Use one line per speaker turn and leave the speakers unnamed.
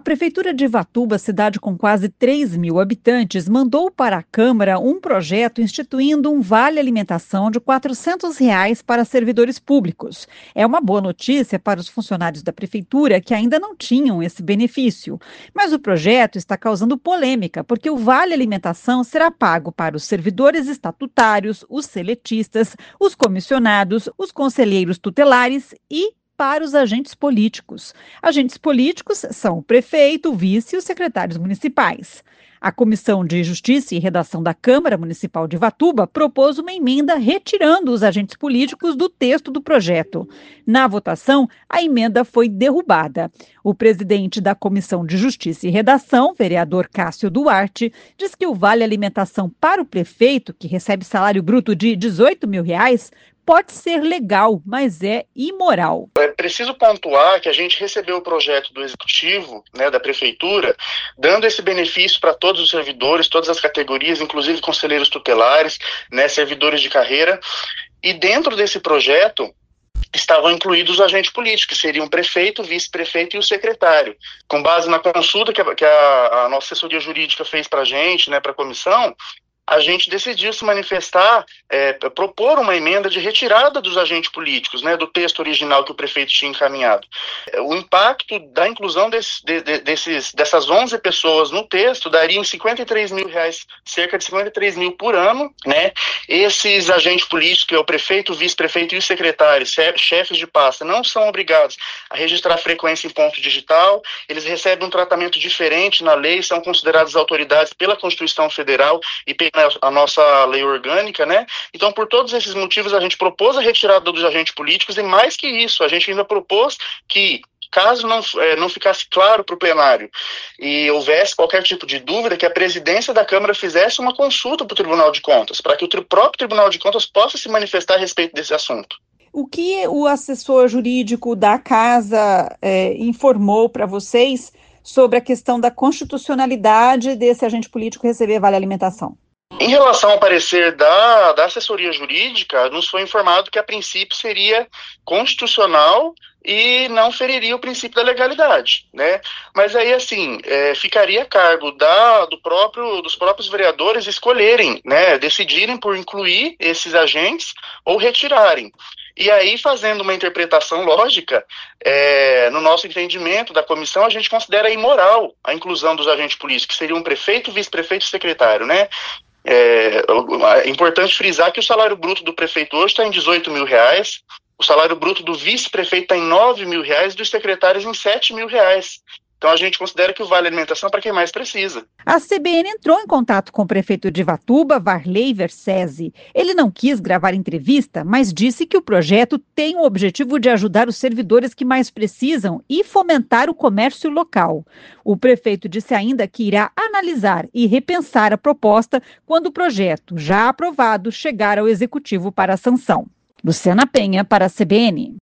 A Prefeitura de Ivatuba, cidade com quase 3 mil habitantes, mandou para a Câmara um projeto instituindo um vale alimentação de R$ 400 para servidores públicos. É uma boa notícia para os funcionários da Prefeitura que ainda não tinham esse benefício. Mas o projeto está causando polêmica, porque o vale alimentação será pago para os servidores estatutários, os seletistas, os comissionados, os conselheiros tutelares e para os agentes políticos. Agentes políticos são o prefeito, o vice e os secretários municipais. A Comissão de Justiça e Redação da Câmara Municipal de Ivatuba propôs uma emenda retirando os agentes políticos do texto do projeto. Na votação, a emenda foi derrubada. O presidente da Comissão de Justiça e Redação, vereador Cássio Duarte, diz que o vale alimentação para o prefeito, que recebe salário bruto de R$ 18 mil, pode ser legal, mas é imoral.
É preciso pontuar que a gente recebeu o projeto do Executivo, da Prefeitura, dando esse benefício para todos os servidores, todas as categorias, inclusive conselheiros tutelares, servidores de carreira, e dentro desse projeto estavam incluídos os agentes políticos, que seriam o prefeito, o vice-prefeito e o secretário. Com base na consulta que a nossa assessoria jurídica fez para a gente, para a comissão, a gente decidiu se manifestar, propor uma emenda de retirada dos agentes políticos, do texto original que o prefeito tinha encaminhado. O impacto da inclusão dessas 11 pessoas no texto daria em R$ 53 mil, cerca de 53 mil por ano, Esses agentes políticos, que é o prefeito, o vice-prefeito e os secretários, chefes de pasta, não são obrigados a registrar frequência em ponto digital, eles recebem um tratamento diferente na lei, são considerados autoridades pela Constituição Federal e pela a nossa lei orgânica, Então, por todos esses motivos, a gente propôs a retirada dos agentes políticos e, mais que isso, a gente ainda propôs que, caso não ficasse claro para o plenário e houvesse qualquer tipo de dúvida, que a presidência da Câmara fizesse uma consulta para o Tribunal de Contas, para que o próprio Tribunal de Contas possa se manifestar a respeito desse assunto.
O que o assessor jurídico da Casa informou para vocês sobre a questão da constitucionalidade desse agente político receber vale alimentação?
Em relação ao parecer da assessoria jurídica, nos foi informado que a princípio seria constitucional e não feriria o princípio da legalidade, Mas aí, assim, ficaria a cargo dos próprios vereadores escolherem, decidirem por incluir esses agentes ou retirarem. E aí, fazendo uma interpretação lógica, no nosso entendimento da comissão, a gente considera imoral a inclusão dos agentes políticos, que seriam prefeito, vice-prefeito e secretário, É importante frisar que o salário bruto do prefeito hoje está em R$ 18 mil, o salário bruto do vice-prefeito está em R$ 9 mil e dos secretários em R$ 7 mil. Então a gente considera que o vale alimentação é para quem mais precisa.
A CBN entrou em contato com o prefeito de Ivatuba, Varley Versese. Ele não quis gravar entrevista, mas disse que o projeto tem o objetivo de ajudar os servidores que mais precisam e fomentar o comércio local. O prefeito disse ainda que irá analisar e repensar a proposta quando o projeto, já aprovado, chegar ao Executivo para a sanção. Luciana Penha, para a CBN.